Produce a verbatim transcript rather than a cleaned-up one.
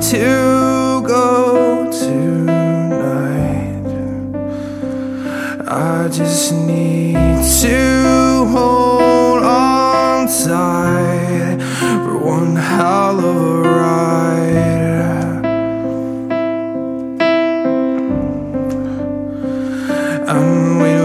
to go tonight. I just need to hold on tight for one hell of a ride. And we